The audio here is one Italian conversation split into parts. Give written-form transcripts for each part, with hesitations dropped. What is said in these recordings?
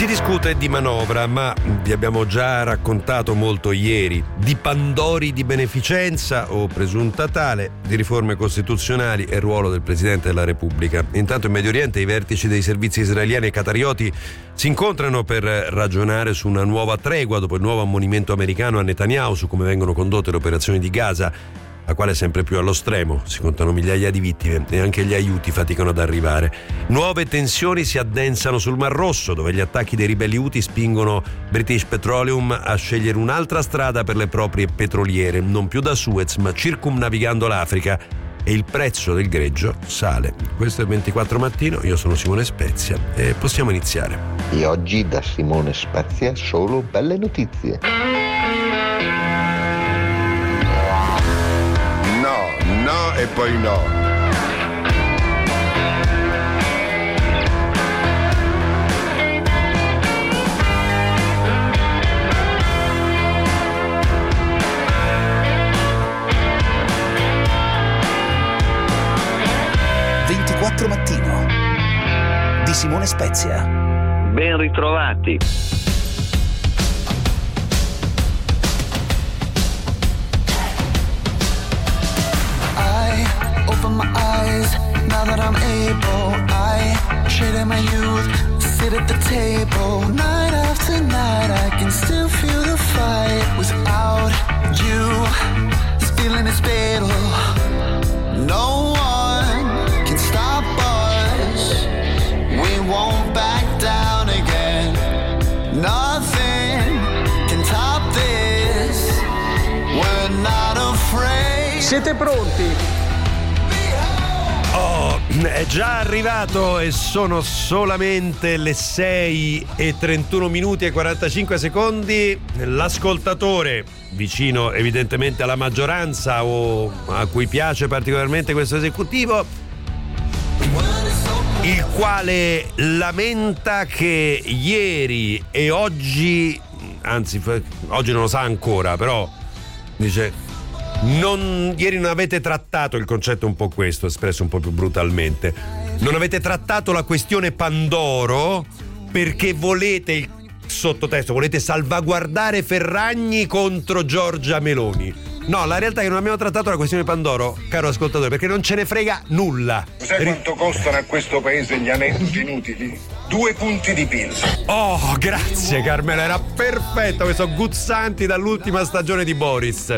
Si discute di manovra, ma vi abbiamo già raccontato molto ieri di pandori di beneficenza o presunta tale, di riforme costituzionali e ruolo del Presidente della Repubblica. Intanto in Medio Oriente i vertici dei servizi israeliani e qatarioti si incontrano per ragionare su una nuova tregua dopo il nuovo ammonimento americano a Netanyahu su come vengono condotte le operazioni di Gaza, la quale è sempre più allo stremo. Si contano migliaia di vittime e anche gli aiuti faticano ad arrivare. Nuove tensioni si addensano sul Mar Rosso, dove gli attacchi dei ribelli Houthi spingono British Petroleum a scegliere un'altra strada per le proprie petroliere, non più da Suez ma circumnavigando l'Africa, e il prezzo del greggio sale. Questo è il 24 Mattino, io sono Simone Spezia e possiamo iniziare. E oggi da Simone Spezia solo belle notizie. No e poi no. Mattino di Simone Spezia. Ben ritrovati. I open my eyes now that I'm able. I traded my youth, sit at the table. Night after night I can still feel the fight. Without you, this feeling is fatal. No one can stop us. We won't back down again. Nothing can top this. We're not afraid. Siete pronti? Oh, è già arrivato e sono solamente le 6 e 31 minuti e 45 secondi. L'ascoltatore, vicino evidentemente alla maggioranza o a cui piace particolarmente questo esecutivo, il quale lamenta che ieri e oggi, anzi oggi non lo sa ancora, però dice ieri non avete trattato il concetto, un po' questo espresso un po' più brutalmente, non avete trattato la questione Pandoro perché volete, il sottotesto, volete salvaguardare Ferragni contro Giorgia Meloni. No, la realtà è che non abbiamo trattato la questione Pandoro, caro ascoltatore, perché non ce ne frega nulla. Sai quanto costano a questo paese gli aneddoti inutili? 2 punti di PIL. Oh, grazie Carmela, era perfetto questo Guzzanti dall'ultima stagione di Boris.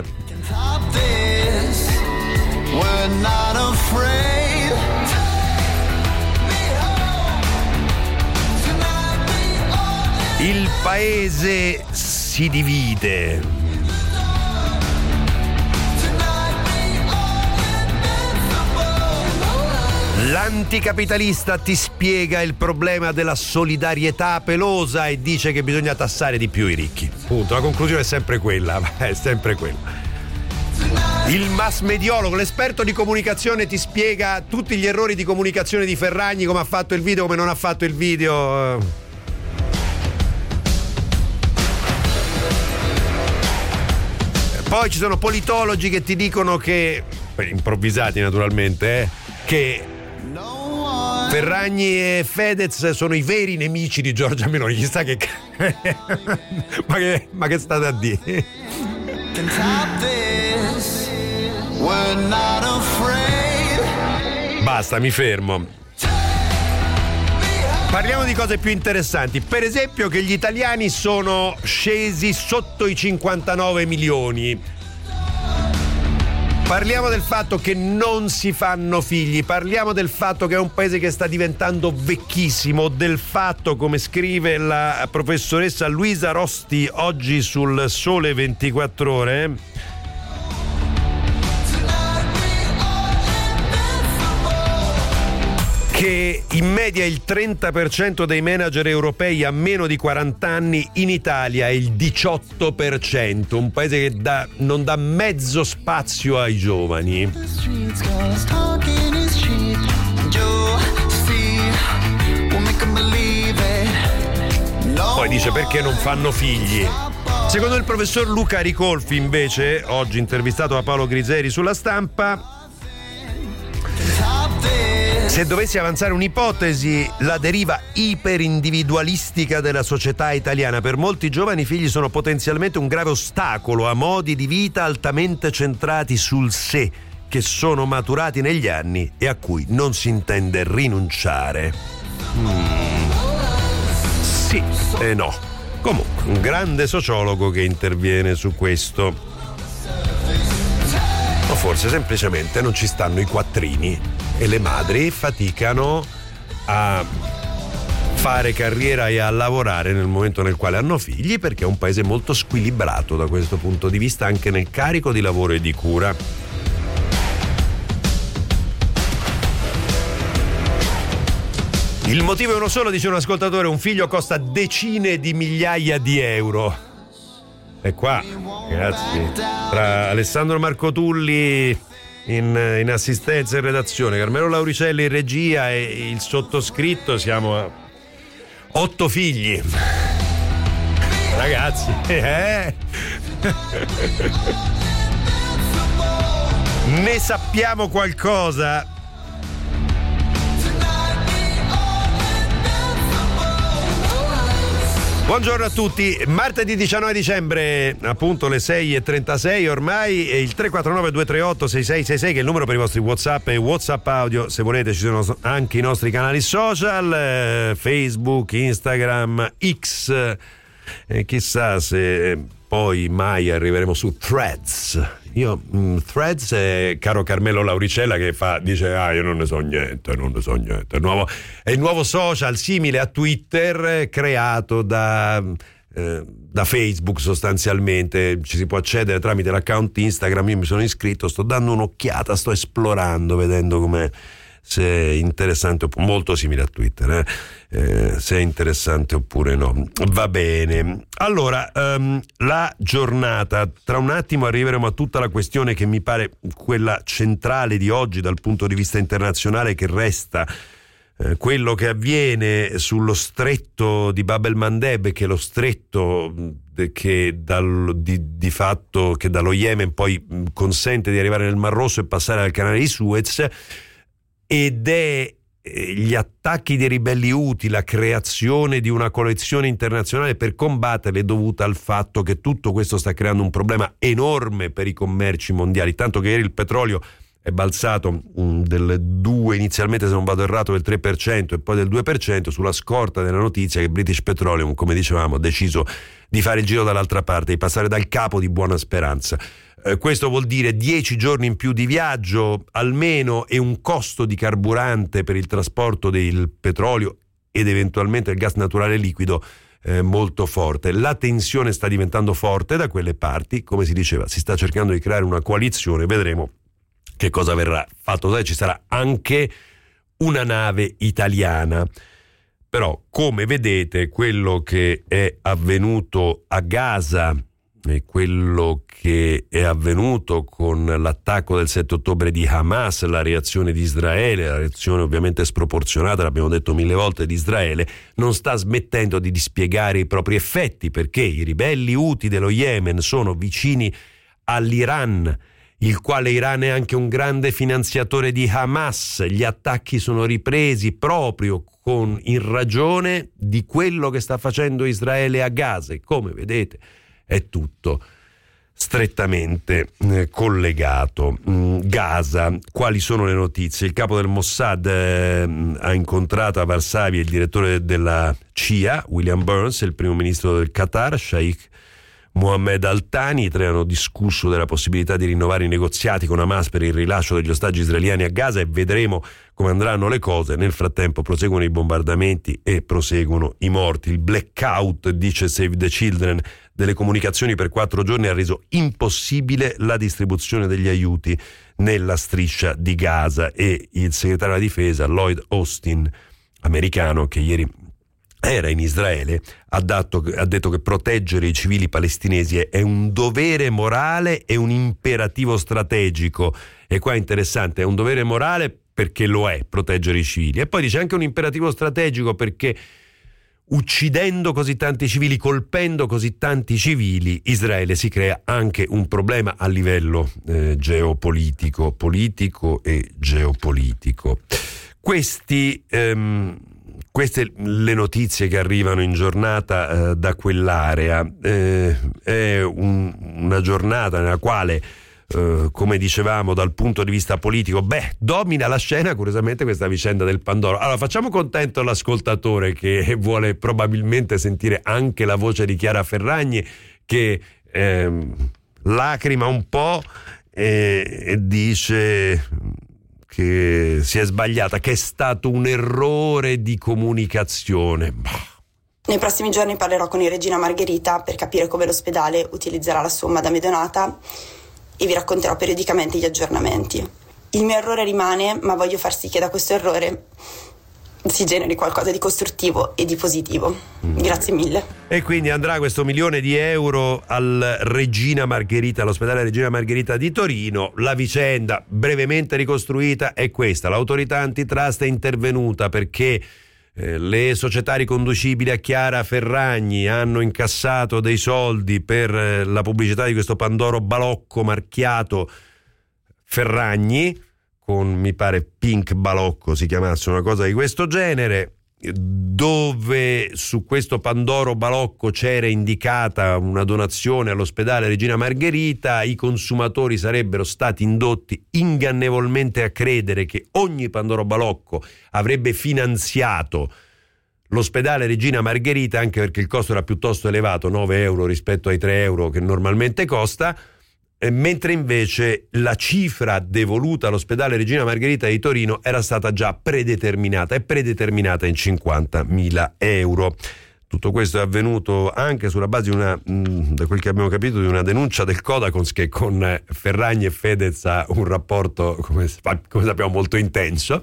Il paese si divide. L'anticapitalista ti spiega il problema della solidarietà pelosa e dice che bisogna tassare di più i ricchi. Punto, la conclusione è sempre quella, è sempre quella. Il mass mediologo, l'esperto di comunicazione ti spiega tutti gli errori di comunicazione di Ferragni, come ha fatto il video, come non ha fatto il video. Poi ci sono politologi che ti dicono che, improvvisati naturalmente, che Ferragni e Fedez sono i veri nemici di Giorgia Meloni. Chissà che ma che state a dire? Basta, mi fermo. Parliamo di cose più interessanti. Per esempio che gli italiani sono scesi sotto i 59 milioni. Parliamo del fatto che non si fanno figli, parliamo del fatto che è un paese che sta diventando vecchissimo, del fatto, come scrive la professoressa Luisa Rosti oggi sul Sole 24 Ore, che in media il 30% dei manager europei ha meno di 40 anni, in Italia è il 18%, un paese che non dà mezzo spazio ai giovani. Poi dice perché non fanno figli. Secondo il professor Luca Ricolfi, invece, oggi intervistato da Paolo Griseri sulla Stampa, Se dovessi avanzare un'ipotesi, la deriva iperindividualistica della società italiana per molti giovani i figli sono potenzialmente un grave ostacolo a modi di vita altamente centrati sul sé, che sono maturati negli anni e a cui non si intende rinunciare. Sì e no. Comunque, un grande sociologo che interviene su questo. O forse semplicemente non ci stanno i quattrini e le madri faticano a fare carriera e a lavorare nel momento nel quale hanno figli, perché è un paese molto squilibrato da questo punto di vista anche nel carico di lavoro e di cura. Il motivo è uno solo, dice un ascoltatore: un figlio costa decine di migliaia di euro. E qua, ragazzi, tra Alessandro Marcotulli in assistenza e redazione, Carmelo Lauricelli in regia e il sottoscritto, siamo a 8 figli. Ragazzi, ne sappiamo qualcosa. Buongiorno a tutti, martedì 19 dicembre, appunto le 6:36 ormai, e il 349-238-6666 che è il numero per i vostri WhatsApp e WhatsApp audio. Se volete ci sono anche i nostri canali social, Facebook, Instagram, X, e chissà se poi mai arriveremo su Threads. Threads è caro Carmelo Lauricella che dice io non ne so niente. È il nuovo social simile a Twitter, creato da Facebook sostanzialmente. Ci si può accedere tramite l'account Instagram. Io mi sono iscritto, sto dando un'occhiata, sto esplorando, vedendo come, se è interessante, molto simile a Twitter, se è interessante oppure no. Va bene. Allora, la giornata, tra un attimo arriveremo a tutta la questione che mi pare quella centrale di oggi dal punto di vista internazionale, che resta quello che avviene sullo stretto di Bab el-Mandeb, che è lo stretto che di fatto che dallo Yemen poi consente di arrivare nel Mar Rosso e passare al canale di Suez, ed è gli attacchi dei ribelli Houthi, la creazione di una coalizione internazionale per combatterli, dovuta al fatto che tutto questo sta creando un problema enorme per i commerci mondiali, tanto che ieri il petrolio è balzato inizialmente, se non vado errato, del 3% e poi del 2%, sulla scorta della notizia che British Petroleum, come dicevamo, ha deciso di fare il giro dall'altra parte, di passare dal Capo di Buona Speranza. Questo vuol dire 10 giorni in più di viaggio almeno, e un costo di carburante per il trasporto del petrolio ed eventualmente il gas naturale liquido molto forte. La tensione sta diventando forte da quelle parti, come si diceva, si sta cercando di creare una coalizione, vedremo che cosa verrà fatto. Ci sarà anche una nave italiana. Però, come vedete, quello che è avvenuto a Gaza e quello che è avvenuto con l'attacco del 7 ottobre di Hamas, la reazione di Israele, la reazione ovviamente sproporzionata, l'abbiamo detto 1000 volte, di Israele, non sta smettendo di dispiegare i propri effetti, perché i ribelli Houthi dello Yemen sono vicini all'Iran, il quale Iran è anche un grande finanziatore di Hamas. Gli attacchi sono ripresi proprio in ragione di quello che sta facendo Israele a Gaza, e come vedete è tutto strettamente collegato. Gaza, quali sono le notizie? Il capo del Mossad ha incontrato a Varsavia il direttore della CIA, William Burns, e il primo ministro del Qatar, Sheikh Mohammed Al-Thani. I tre hanno discusso della possibilità di rinnovare i negoziati con Hamas per il rilascio degli ostaggi israeliani a Gaza, e vedremo come andranno le cose. Nel frattempo proseguono i bombardamenti e proseguono i morti. Il blackout, dice Save the Children, delle comunicazioni per 4 giorni ha reso impossibile la distribuzione degli aiuti nella striscia di Gaza, e il segretario della difesa Lloyd Austin, americano, che ieri era in Israele, ha detto che proteggere i civili palestinesi è un dovere morale e un imperativo strategico. E qua è interessante, è un dovere morale perché lo è, proteggere i civili, e poi dice anche un imperativo strategico perché uccidendo così tanti civili, colpendo così tanti civili, Israele si crea anche un problema a livello politico e geopolitico. Queste le notizie che arrivano in giornata da quell'area. È una giornata nella quale, come dicevamo, dal punto di vista politico, domina la scena curiosamente questa vicenda del Pandoro. Allora facciamo contento l'ascoltatore che vuole probabilmente sentire anche la voce di Chiara Ferragni, che lacrima un po' e dice che si è sbagliata, che è stato un errore di comunicazione. Nei prossimi giorni parlerò con il Regina Margherita per capire come l'ospedale utilizzerà la somma da me donata e vi racconterò periodicamente gli aggiornamenti. Il mio errore rimane, ma voglio far sì che da questo errore si generi qualcosa di costruttivo e di positivo. Grazie mille. E quindi andrà questo €1.000.000 al Regina Margherita, all'ospedale Regina Margherita di Torino. La vicenda brevemente ricostruita è questa: l'autorità antitrust è intervenuta perché le società riconducibili a Chiara Ferragni hanno incassato dei soldi per la pubblicità di questo Pandoro balocco marchiato Ferragni, con mi pare Pink Balocco si chiamasse, una cosa di questo genere, dove su questo Pandoro balocco c'era indicata una donazione all'ospedale Regina Margherita. I consumatori sarebbero stati indotti ingannevolmente a credere che ogni Pandoro balocco avrebbe finanziato l'ospedale Regina Margherita, anche perché il costo era piuttosto elevato, €9 rispetto ai €3 che normalmente costa, mentre invece la cifra devoluta all'ospedale Regina Margherita di Torino era stata già predeterminata in €50.000. Tutto questo è avvenuto anche sulla base di da quel che abbiamo capito, di una denuncia del Codacons, che con Ferragni e Fedez ha un rapporto, come sappiamo, molto intenso.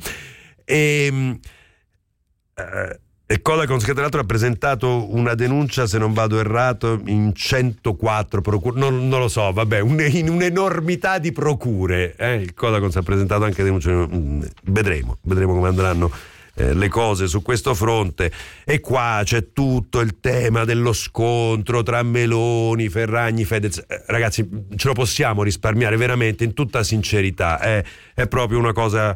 E Codacons, che tra l'altro ha presentato una denuncia, se non vado errato, in 104 procure, non lo so, in un'enormità di procure. Il Codacons ha presentato anche denunce, vedremo come andranno le cose su questo fronte. E qua c'è tutto il tema dello scontro tra Meloni, Ferragni, Fedez. Ragazzi, ce lo possiamo risparmiare veramente, in tutta sincerità, è proprio una cosa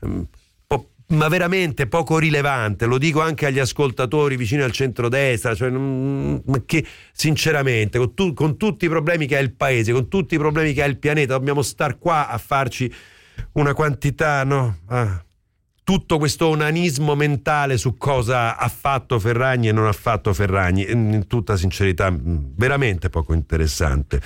ma veramente poco rilevante. Lo dico anche agli ascoltatori vicini al centrodestra, che sinceramente con tutti i problemi che ha il paese, con tutti i problemi che ha il pianeta, dobbiamo star qua a farci una quantità, tutto questo onanismo mentale su cosa ha fatto Ferragni e non ha fatto Ferragni, in tutta sincerità veramente poco interessante.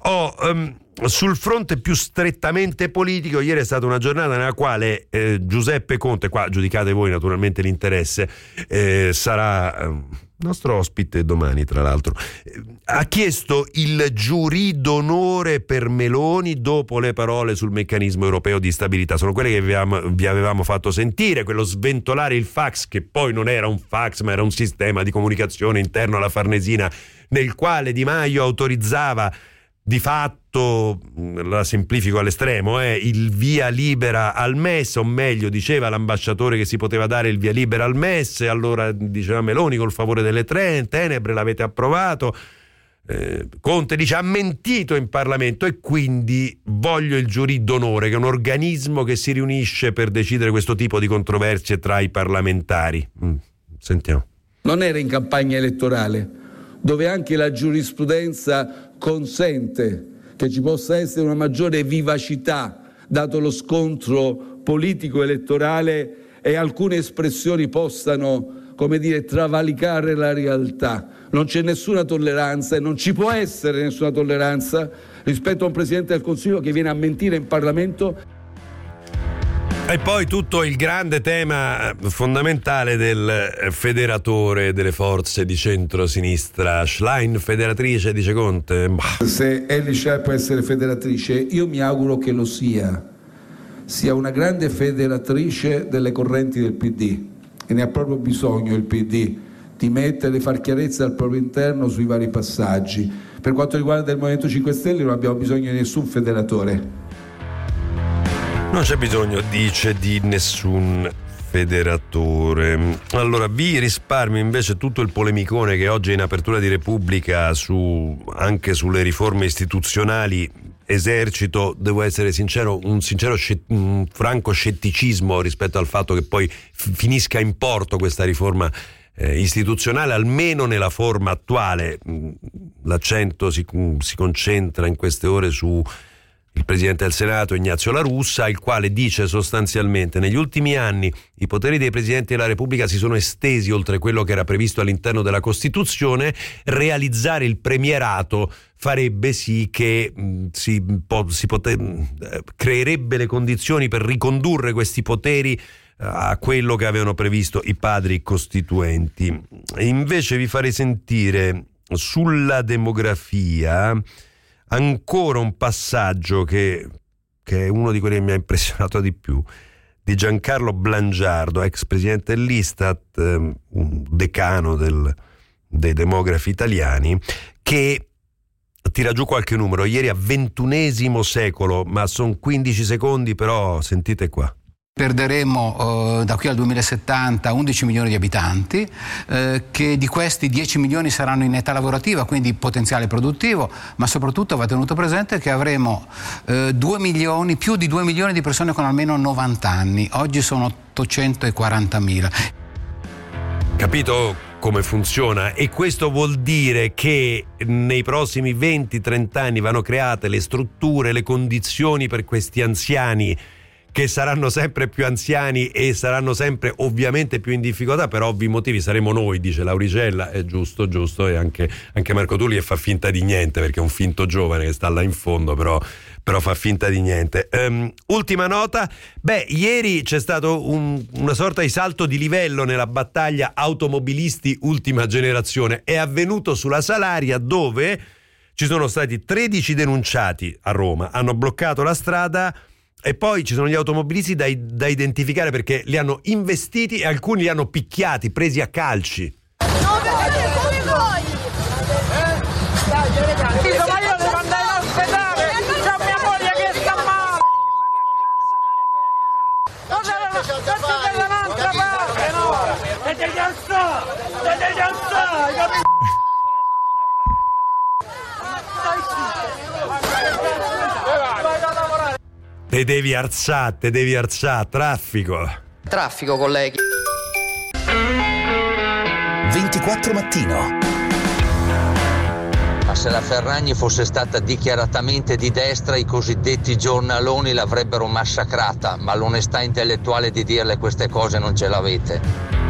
Sul fronte più strettamente politico, ieri è stata una giornata nella quale Giuseppe Conte, qua giudicate voi naturalmente l'interesse, sarà nostro ospite domani tra l'altro, ha chiesto il giurì d'onore per Meloni dopo le parole sul meccanismo europeo di stabilità. Sono quelle che vi avevamo fatto sentire, quello sventolare il fax, che poi non era un fax ma era un sistema di comunicazione interno alla Farnesina, nel quale Di Maio autorizzava di fatto, la semplifico all'estremo, il via libera al MES, o meglio diceva l'ambasciatore che si poteva dare il via libera al MES, e allora diceva Meloni col favore delle tenebre l'avete approvato. Conte dice ha mentito in Parlamento e quindi voglio il giurì d'onore, che è un organismo che si riunisce per decidere questo tipo di controversie tra i parlamentari. Sentiamo. Non era in campagna elettorale, dove anche la giurisprudenza consente che ci possa essere una maggiore vivacità dato lo scontro politico elettorale e alcune espressioni possano, come dire, travalicare la realtà. Non c'è nessuna tolleranza e non ci può essere nessuna tolleranza rispetto a un Presidente del Consiglio che viene a mentire in Parlamento. E poi tutto il grande tema fondamentale del federatore delle forze di centro-sinistra. Schlein, federatrice, dice Conte. Se Elly Schlein può essere federatrice, io mi auguro che lo sia una grande federatrice delle correnti del PD, e ne ha proprio bisogno il PD, di far chiarezza al proprio interno sui vari passaggi. Per quanto riguarda il Movimento 5 Stelle non abbiamo bisogno di nessun federatore. Non c'è bisogno, dice, di nessun federatore. Allora vi risparmio invece tutto il polemicone che oggi è in apertura di Repubblica anche sulle riforme istituzionali, esercito, devo essere sincero, un franco scetticismo rispetto al fatto che poi finisca in porto questa riforma istituzionale, almeno nella forma attuale. L'accento si concentra in queste ore su il Presidente del Senato Ignazio La Russa, il quale dice sostanzialmente: negli ultimi anni i poteri dei Presidenti della Repubblica si sono estesi oltre quello che era previsto all'interno della Costituzione. Realizzare il premierato farebbe sì che creerebbe le condizioni per ricondurre questi poteri a quello che avevano previsto i padri costituenti. Invece vi farei sentire sulla demografia ancora un passaggio che è uno di quelli che mi ha impressionato di più, di Giancarlo Blangiardo, ex presidente dell'Istat, un decano dei demografi italiani, che tira giù qualche numero. Ieri a 21° secolo, ma sono 15 secondi, però sentite qua. Perderemo da qui al 2070 11 milioni di abitanti, che di questi 10 milioni saranno in età lavorativa, quindi potenziale produttivo, ma soprattutto va tenuto presente che avremo più di 2 milioni di persone con almeno 90 anni. Oggi sono 840.000. Capito come funziona? E questo vuol dire che nei prossimi 20-30 anni vanno create le strutture, le condizioni per questi anziani, che saranno sempre più anziani e saranno sempre ovviamente più in difficoltà per ovvi motivi. Saremo noi, dice Lauricella, è giusto, e anche Marco Tulli, che fa finta di niente, perché è un finto giovane che sta là in fondo, però fa finta di niente. Ultima nota: ieri c'è stato una sorta di salto di livello nella battaglia automobilisti ultima generazione. È avvenuto sulla Salaria, dove ci sono stati 13 denunciati a Roma, hanno bloccato la strada. E poi ci sono gli automobilisti da identificare, perché li hanno investiti e alcuni li hanno picchiati, presi a calci. Dove vedete come voi? Ma io devo andare in ospedale, c'ho mia moglie che sta male. Non dall'altra parte, no? E devi alzare, capito? Te devi alzare, traffico, colleghi. 24 mattino. Ma se la Ferragni fosse stata dichiaratamente di destra, i cosiddetti giornaloni l'avrebbero massacrata, ma l'onestà intellettuale di dirle queste cose non ce l'avete.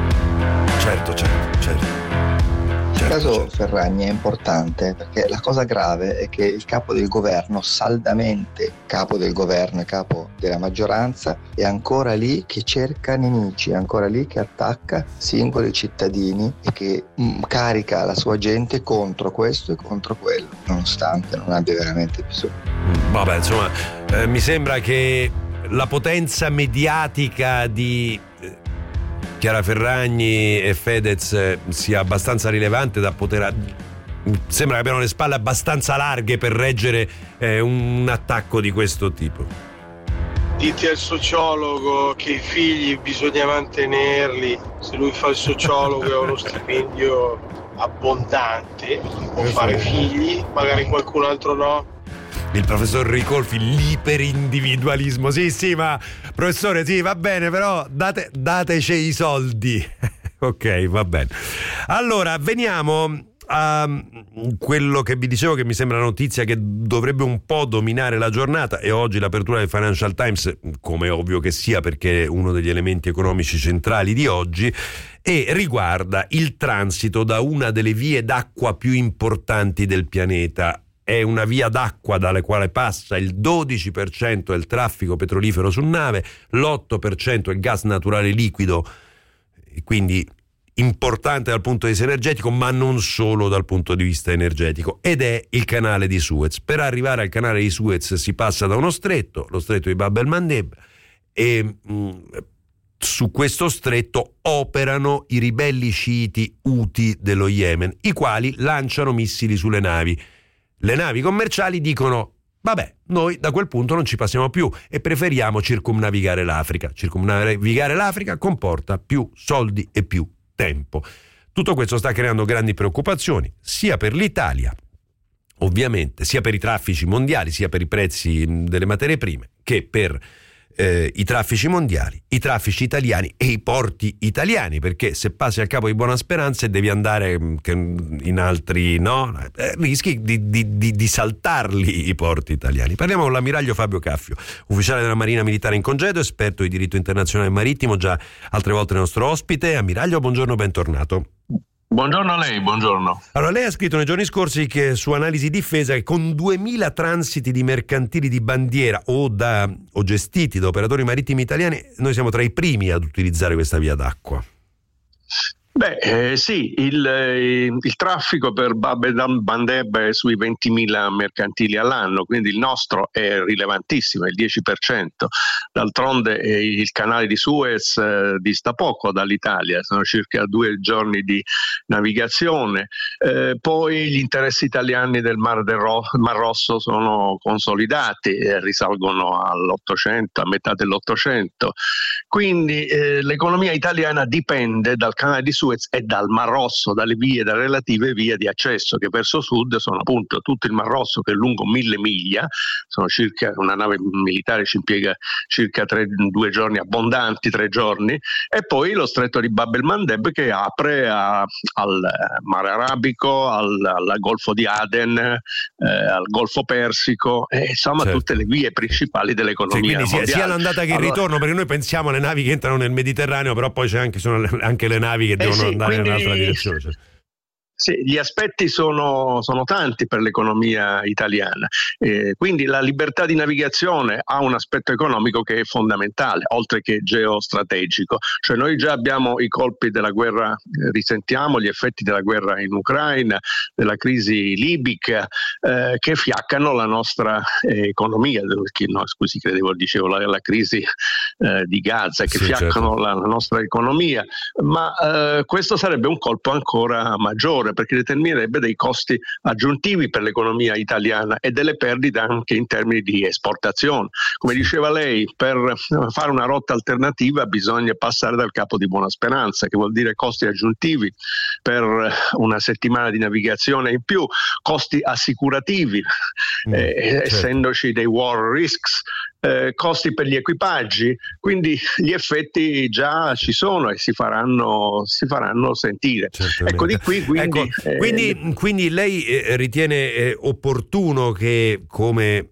Certo. Il caso Ferragni è importante perché la cosa grave è che il capo del governo, saldamente capo del governo e capo della maggioranza, è ancora lì che cerca nemici, è ancora lì che attacca singoli cittadini e che carica la sua gente contro questo e contro quello, nonostante non abbia veramente bisogno. Vabbè, insomma, mi sembra che la potenza mediatica di Chiara Ferragni e Fedez sia abbastanza rilevante da poter... Sembra che abbiano le spalle abbastanza larghe per reggere un attacco di questo tipo. Dite al sociologo che i figli bisogna mantenerli, se lui fa il sociologo e ha uno stipendio abbondante, può fare figli, magari qualcun altro no. Il professor Ricolfi, l'iperindividualismo. Sì, ma professore, sì, va bene, però dateci i soldi. Ok, va bene. Allora, veniamo a quello che vi dicevo, che mi sembra una notizia che dovrebbe un po' dominare la giornata, e oggi l'apertura del Financial Times, come è ovvio che sia, perché è uno degli elementi economici centrali di oggi, e riguarda il transito da una delle vie d'acqua più importanti del pianeta. È una via d'acqua dalla quale passa il 12% del traffico petrolifero su nave, l'8% il gas naturale liquido, quindi importante dal punto di vista energetico, ma non solo dal punto di vista energetico, ed è il canale di Suez. Per arrivare al canale di Suez si passa da uno stretto, lo stretto di Bab el-Mandeb, e su questo stretto operano i ribelli sciiti Houthi dello Yemen, i quali lanciano missili sulle navi. Le navi commerciali dicono: vabbè, noi da quel punto non ci passiamo più e preferiamo circumnavigare l'Africa. Circumnavigare l'Africa comporta più soldi e più tempo. Tutto questo sta creando grandi preoccupazioni sia per l'Italia, ovviamente sia per i traffici mondiali, sia per i prezzi delle materie prime, che per i traffici mondiali, i traffici italiani e i porti italiani, perché se passi al Capo di Buona Speranza e devi andare in altri, no, rischi di saltarli i porti italiani. Parliamo con l'ammiraglio Fabio Caffio, ufficiale della Marina Militare in congedo, esperto di diritto internazionale marittimo, già altre volte il nostro ospite. Ammiraglio, buongiorno, bentornato. Buongiorno a lei, buongiorno. Allora, lei ha scritto nei giorni scorsi che su Analisi Difesa che con 2000 transiti di mercantili di bandiera o gestiti da operatori marittimi italiani, noi siamo tra i primi ad utilizzare questa via d'acqua. Sì, il traffico per Bab el-Mandeb è sui 20.000 mercantili all'anno, quindi il nostro è rilevantissimo, è il 10%. D'altronde il canale di Suez dista poco dall'Italia, sono circa 2 giorni di navigazione. Poi gli interessi italiani del Mar Rosso sono consolidati, risalgono all'Ottocento, a metà dell'Ottocento. Quindi l'economia italiana dipende dal canale di Suez e dal Mar Rosso, dalle relative vie di accesso, che verso sud sono appunto tutto il Mar Rosso, che è lungo 1000 miglia, sono circa, una nave militare ci impiega circa 2 giorni abbondanti, 3 giorni, e poi lo stretto di Bab el-Mandeb che apre al Mare Arabico, al Golfo di Aden, al Golfo Persico, insomma certo, tutte le vie principali dell'economia mondiale. Sia l'andata che il ritorno, perché noi pensiamo alle navi che entrano nel Mediterraneo, però poi sono anche le navi che devono andare in un'altra direzione. Cioè. Sì, gli aspetti sono tanti per l'economia italiana, quindi la libertà di navigazione ha un aspetto economico che è fondamentale, oltre che geostrategico. Cioè noi già abbiamo i colpi della guerra, risentiamo gli effetti della guerra in Ucraina, della crisi libica, che fiaccano la nostra economia, scusi, dicevo la crisi di Gaza, che fiaccano certo, la nostra economia, ma questo sarebbe un colpo ancora maggiore, perché determinerebbe dei costi aggiuntivi per l'economia italiana e delle perdite anche in termini di esportazione. Come diceva lei, per fare una rotta alternativa bisogna passare dal Capo di Buona Speranza, che vuol dire costi aggiuntivi per una settimana di navigazione in più, costi assicurativi, essendoci dei war risks, costi per gli equipaggi, quindi gli effetti già ci sono e si faranno sentire. Certamente. Ecco, di qui quindi lei ritiene opportuno che, come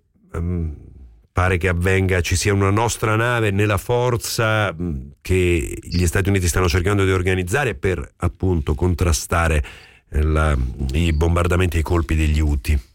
pare che avvenga, ci sia una nostra nave nella forza che gli Stati Uniti stanno cercando di organizzare per appunto contrastare i bombardamenti e i colpi degli Houthi?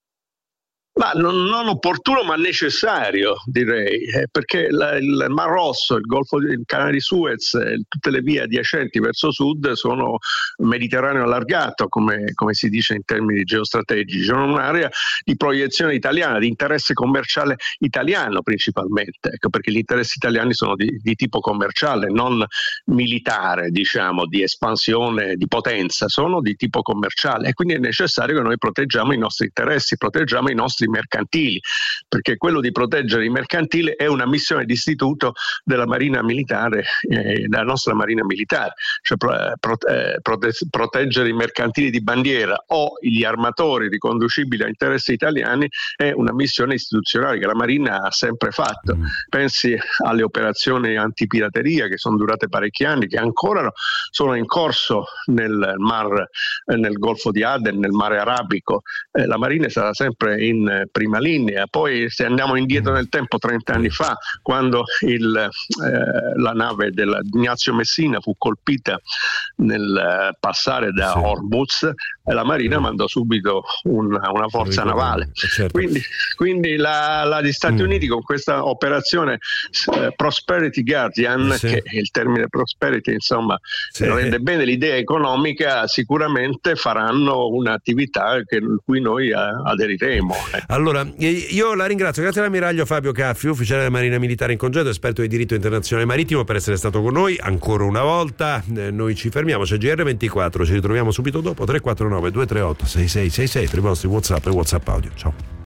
Ma non opportuno, ma necessario, direi, perché il Mar Rosso, il canale di Suez, tutte le vie adiacenti verso sud sono Mediterraneo allargato, come si dice in termini geostrategici, sono un'area di proiezione italiana, di interesse commerciale italiano principalmente, ecco, perché gli interessi italiani sono di tipo commerciale, non militare, diciamo, di espansione, di potenza, sono di tipo commerciale, e quindi è necessario che noi proteggiamo i nostri interessi, proteggiamo i nostri mercantili, perché quello di proteggere i mercantili è una missione di istituto della Marina Militare, della nostra Marina Militare, cioè proteggere i mercantili di bandiera o gli armatori riconducibili a interessi italiani è una missione istituzionale che la Marina ha sempre fatto. Pensi alle operazioni antipirateria che sono durate parecchi anni, che ancora sono in corso nel Golfo di Aden, nel Mare Arabico. La Marina sarà sempre in prima linea. Poi se andiamo indietro nel tempo, 30 anni fa, quando la nave Ignazio Messina fu colpita nel passare da Hormuz, la Marina mandò subito una forza navale. Certo. Quindi gli Stati Uniti con questa operazione Prosperity Guardian, che è il termine prosperity, insomma, rende bene l'idea economica, sicuramente faranno un'attività cui noi aderiremo. Allora, io la ringrazio, grazie all'ammiraglio Fabio Caffio, ufficiale della Marina Militare in congedo, esperto di diritto internazionale marittimo, per essere stato con noi ancora una volta. Noi ci fermiamo, c'è GR24, ci ritroviamo subito dopo. 349 238 6666 per i vostri WhatsApp e WhatsApp audio. Ciao.